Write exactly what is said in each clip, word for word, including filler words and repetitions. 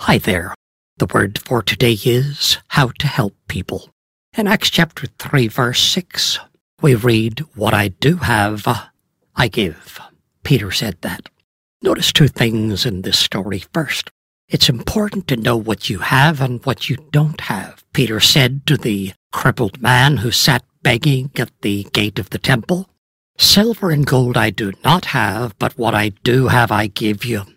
Hi there. The word for today is how to help people. In Acts chapter three, verse six, we read, "What I do have, I give." Peter said that. Notice two things in this story. First, it's important to know what you have and what you don't have. Peter said to the crippled man who sat begging at the gate of the temple, "Silver and gold I do not have, but what I do have I give you."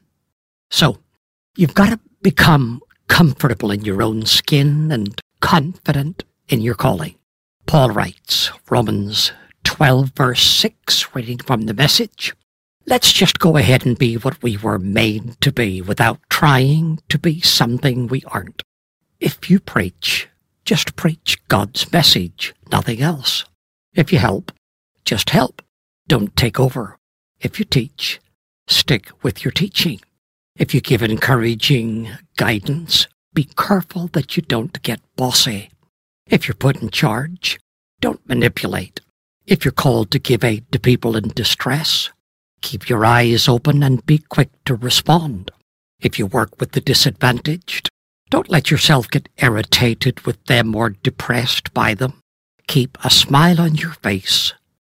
So, you've got to become comfortable in your own skin and confident in your calling. Paul writes, Romans twelve, verse six, reading from the Message, "Let's just go ahead and be what we were made to be without trying to be something we aren't. If you preach, just preach God's message, nothing else. If you help, just help. Don't take over. If you teach, stick with your teaching. If you give encouraging guidance, be careful that you don't get bossy. If you're put in charge, don't manipulate. If you're called to give aid to people in distress, keep your eyes open and be quick to respond. If you work with the disadvantaged, don't let yourself get irritated with them or depressed by them. Keep a smile on your face.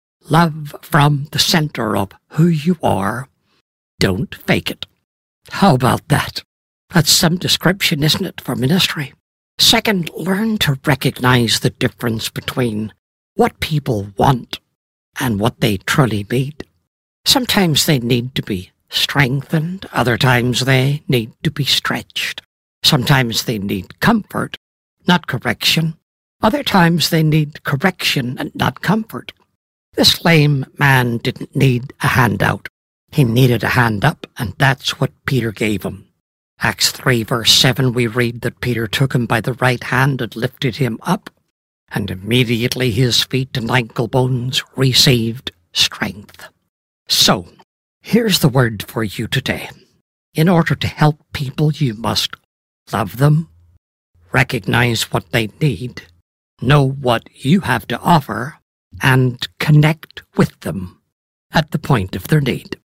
Love from the center of who you are. Don't fake it. How about that? That's some description, isn't it, for ministry? Second, learn to recognize the difference between what people want and what they truly need. Sometimes they need to be strengthened. Other times they need to be stretched. Sometimes they need comfort, not correction. Other times they need correction and not comfort. This lame man didn't need a handout. He needed a hand up, and that's what Peter gave him. Acts three, verse seven, we read that Peter took him by the right hand and lifted him up, and immediately his feet and ankle bones received strength. So, here's the word for you today. In order to help people, you must love them, recognize what they need, know what you have to offer, and connect with them at the point of their need.